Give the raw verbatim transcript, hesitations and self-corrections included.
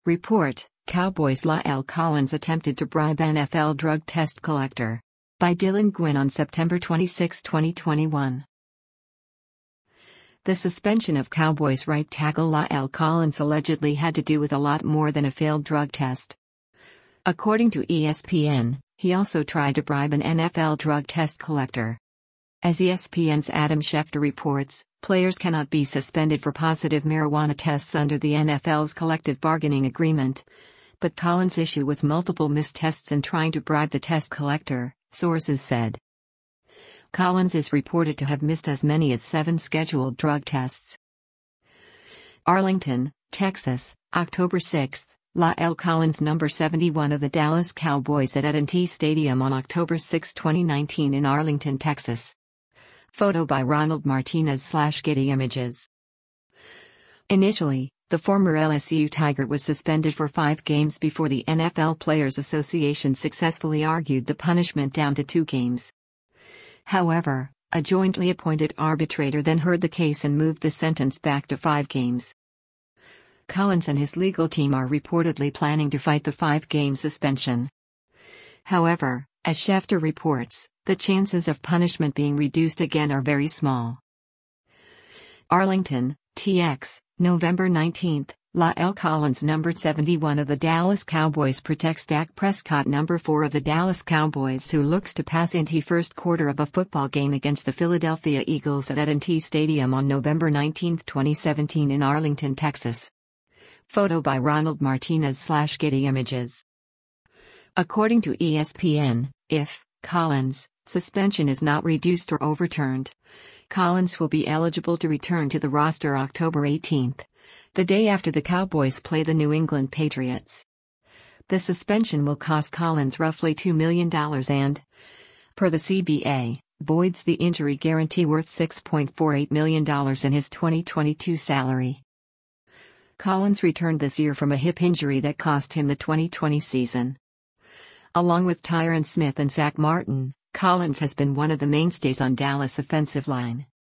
Report: Cowboys' La'el Collins attempted to bribe N F L drug test collector. By Dylan Gwynn on September twenty-sixth, twenty twenty-one. The suspension of Cowboys right tackle La'el Collins allegedly had to do with a lot more than a failed drug test. According to E S P N, he also tried to bribe an N F L drug test collector. As E S P N's Adam Schefter reports, players cannot be suspended for positive marijuana tests under the N F L's collective bargaining agreement. But Collins' issue was multiple missed tests and trying to bribe the test collector, sources said. Collins is reported to have missed as many as seven scheduled drug tests. Arlington, Texas, October sixth. La'el Collins, number seventy-one of the Dallas Cowboys at A T and T Stadium on October sixth, twenty nineteen in Arlington, Texas. Photo by Ronald Martinez slash Getty Images. Initially, the former L S U Tiger was suspended for five games before the N F L Players Association successfully argued the punishment down to two games. However, a jointly appointed arbitrator then heard the case and moved the sentence back to five games. Collins and his legal team are reportedly planning to fight the five-game suspension. However, as Schefter reports, the chances of punishment being reduced again are very small. Arlington, T X, November nineteenth. La'el Collins, number seventy-one of the Dallas Cowboys, protects Dak Prescott, number four of the Dallas Cowboys, who looks to pass into the first quarter of a football game against the Philadelphia Eagles at A T and T Stadium on November nineteenth, twenty seventeen in Arlington, Texas. Photo by Ronald Martinez slash Getty Images. According to E S P N, if Collins' suspension is not reduced or overturned, Collins will be eligible to return to the roster October eighteenth, the day after the Cowboys play the New England Patriots. The suspension will cost Collins roughly two million dollars and, per the C B A, voids the injury guarantee worth six point four eight million dollars in his twenty twenty-two salary. Collins returned this year from a hip injury that cost him the twenty twenty season. Along with Tyron Smith and Zach Martin, Collins has been one of the mainstays on Dallas' offensive line.